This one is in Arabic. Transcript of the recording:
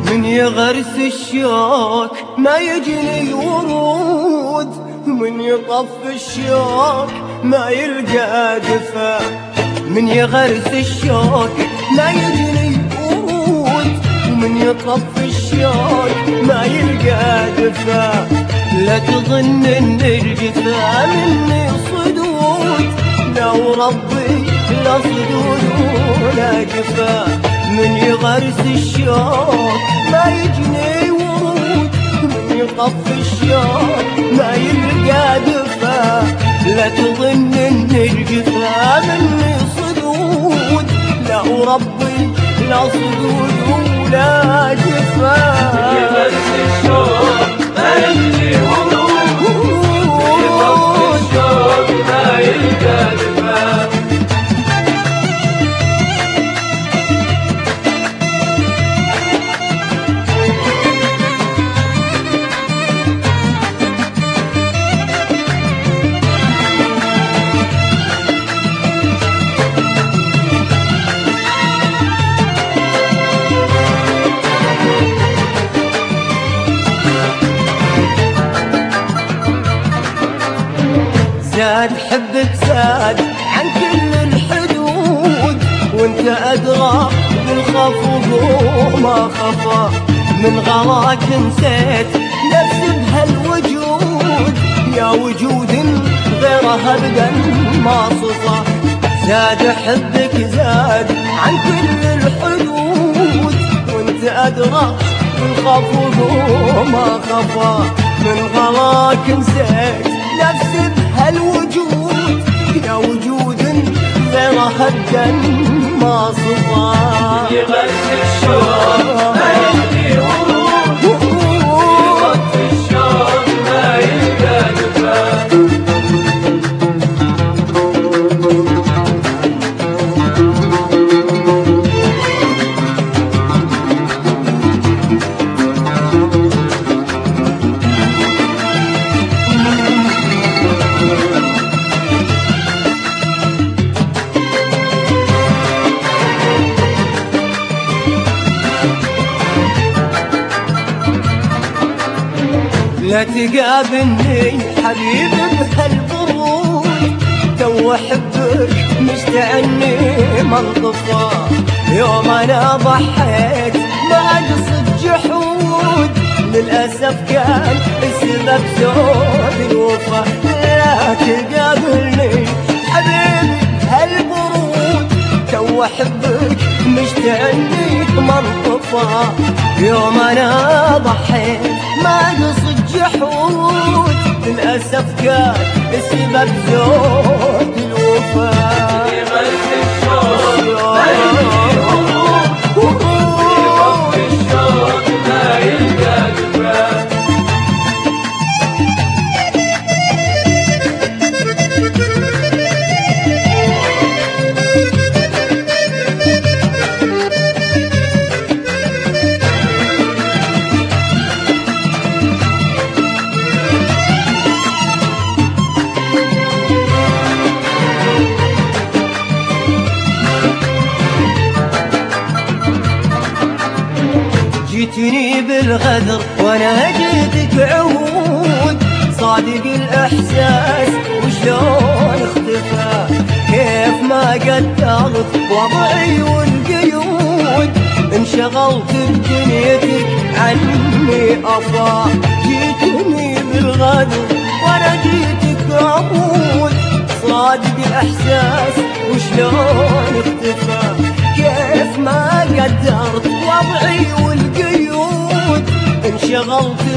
من يغرس الشوك ما يجني ورود، من يطف الشوك ما يلقى دفا. من يغرس الشوك ما يجني ورود، ومن يطف الشوك ما يلقى دفا. لا تظن ان الجفا مني صدود، لو ربي لا صدود ولا جفا. من يغرس الشوك ما يجني ورود، من يطف الشوك ما يلقى دفا. لا تظن ان الجفا مني صدود، لا وربي لا صدود ولا جفا. من يغرس الشوك ما يجني ورود، من يطف الشوك ما يلقى دفا. زاد حبك زاد عن كل الحدود، وانت أدرى بالخفض وما خفى. من غلاك نسيت نفسي بهالوجود، يا وجود غيرها ابدا ما صفى. زاد حبك زاد عن كل الحدود، وانت أدرى بالخفض وما خفى. من غلاك نسيت نفسي بهالوجود، يا وجود غيرها ابدا ما صفى. من يغرس الشوك ما يجني ورود، من يطف الشوك ما يلقى دفا. لا تقابلني حبيبي بهالبرود، تو احبك مشتعني منطفى. يوم انا ضحيت ما قصد جحود، للاسف كان السبب زود الوفا. لا تقابلني حبيبي بهالبرود، تو احبك مشتعني منطفى. يوم انا ضحيت ما قصد جحود، للأسف كان السبب زود الوفا. من يغرس الشوك ما يجني ورود، من يطف الشوك ما يلقى دفا. جيتني بالغدر وانا جيتك عود، صادق الاحساس وشلون اختفى. كيف ما قدرت وضعي والقيود، انشغلت بدنيتك عني افا. جيتني بالغدر وانا جيتك عود، صادق الاحساس وشلون اختفى. كيف ما قدرت وضعي والقيود، انشغلت